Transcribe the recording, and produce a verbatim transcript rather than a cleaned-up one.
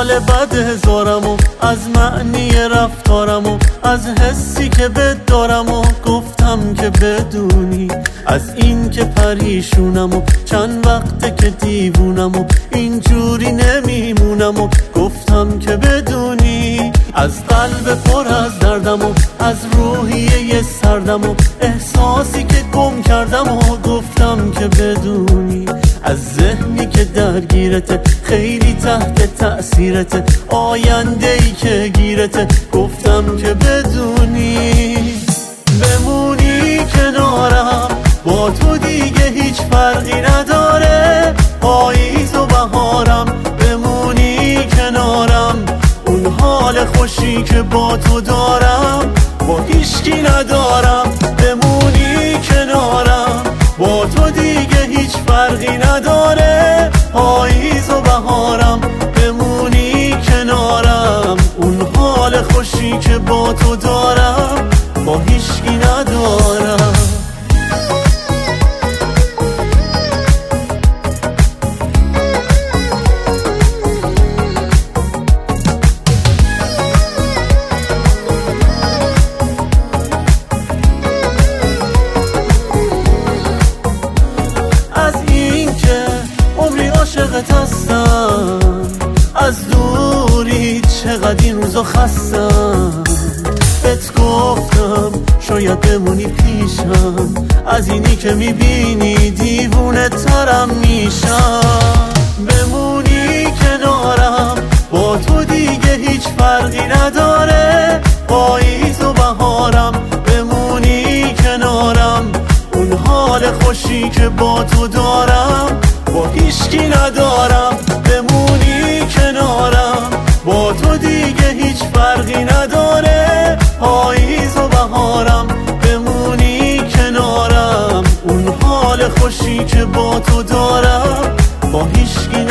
حال بد هزارم و از معنی رفتارم و از حسی که بد دارم و گفتم که بدونی از این که پریشونم و چند وقته که دیوونم و اینجوری نمیمونم و گفتم که بدونی از قلب پر از دردم و از روحیه سردم و احساسی که گم کردم و گفتم که بدونی از ذهنی که درگیرته خیلی تحت تأثیرته آینده‌ای که گیرته گفتم که بدونی بمونی کنارم با تو دیگه هیچ فرقی نداره پاییز و بهارم بمونی کنارم اون حال خوشی که با تو دارم با هیچکی ندارم بمونی کنارم با تو دیگه هیچ فرقی نداره پاییز و بهارم بمونی کنارم اون حال خوشی که با تو دارم با هیچکی ندارم عاشقت هستم از دوری چقدر این روزا خستم بهت گفتم شاید بمونی پیشم از اینی که میبینی دیوونه ترم میشم بمونی کنارم با تو دیگه هیچ فرقی نداره پاییز و بهارم بمونی کنارم اون حال خوشی که با تو دارم با هیچکی ندارم بمونی کنارم با تو دیگه هیچ فرقی نداره پاییز و بهارم بمونی کنارم اون حال خوشی که با تو دارم با هیچکی